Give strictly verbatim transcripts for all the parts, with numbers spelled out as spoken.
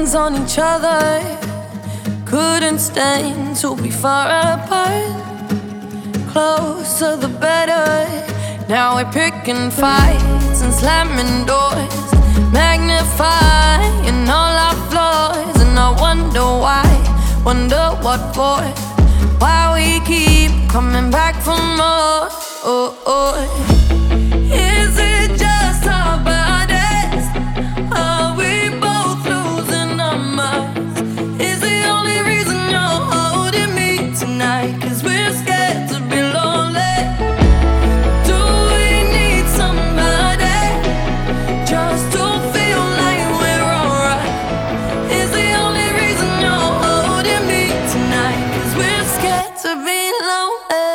hands on each other, couldn't stand to be far apart. Closer the better. Now we're picking fights and slamming doors, magnifying all our flaws. And I wonder why, wonder what for, why we keep coming back for more. Oh, oh. Is it just our bodies? Are we both losing our minds? Is the only reason you're holding me tonight 'cause we're scared to be lonely? Do we need somebody just to feel like we're alright? Is the only reason you're holding me tonight 'cause we're scared to be lonely?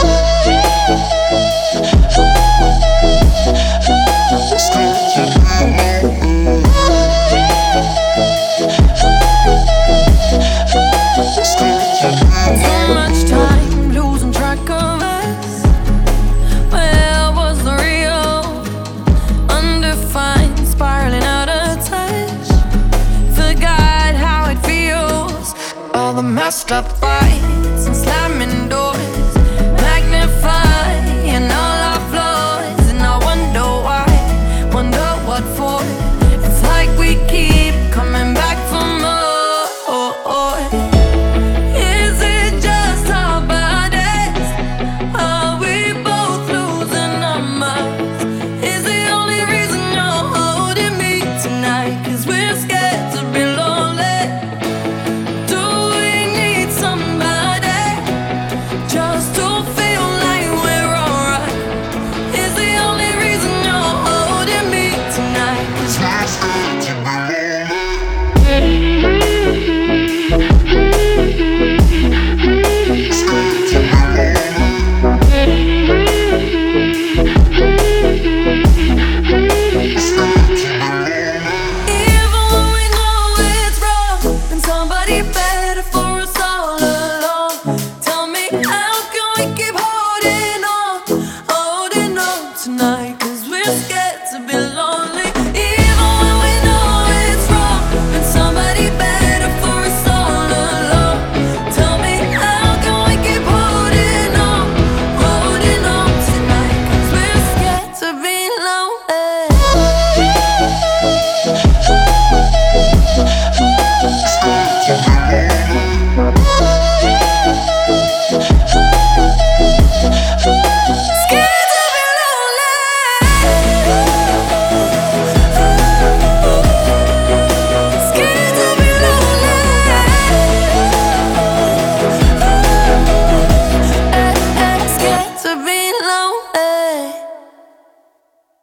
Too much time losing track of us. Where was the real? Undefined, spiraling out of touch. Forgot how it feels. All the messed up fights and slamming doors, magnifying all our flaws. And I wonder why, wonder what for. It's like we keep